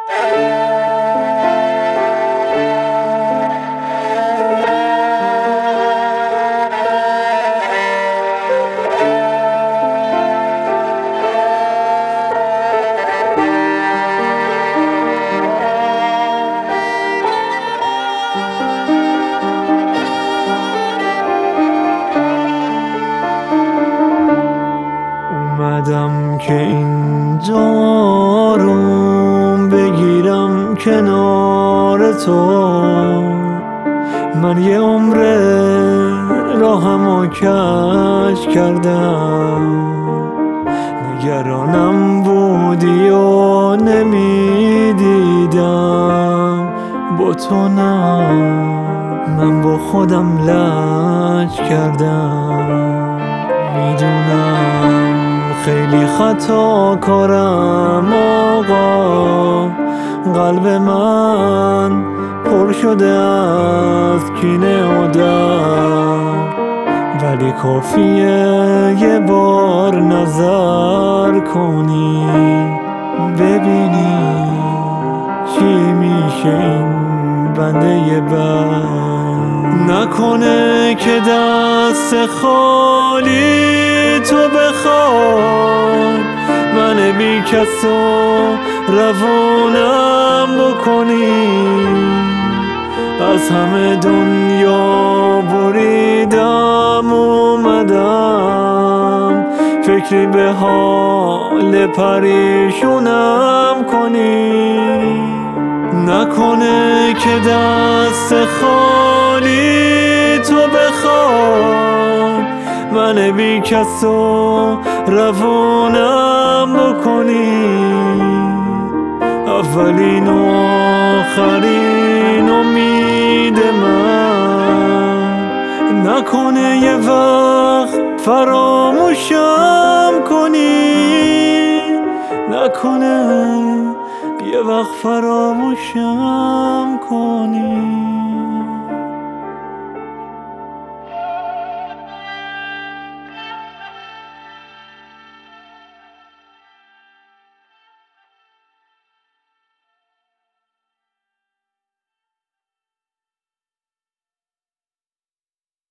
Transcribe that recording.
اومدم که اینجا آروم بگیرم کنار تو. من یه عمر راهمو کج کردم، نگرانم بودی و نمیدیدم با تو نه، من با خودم لج کردم. میدونم خیلی خطا کارم آقا، قلب من پر شده از کینه و درد، ولی کافیه یه بار نظر کنی ببینی چی میشه این بنده بد. نکنه که دست خالی تو بخوای من بی کس و روونم بکنی. از همه دنیا بریدم اومدم، فکری به حال پریشونم کنی. نکنه که دست خالی تو بخوای من بی کس و روونم بکنی. اولین و آخرین امید من، نکنه یه وقت فراموشم کنی، نکنه یه وقت فراموشم کنی.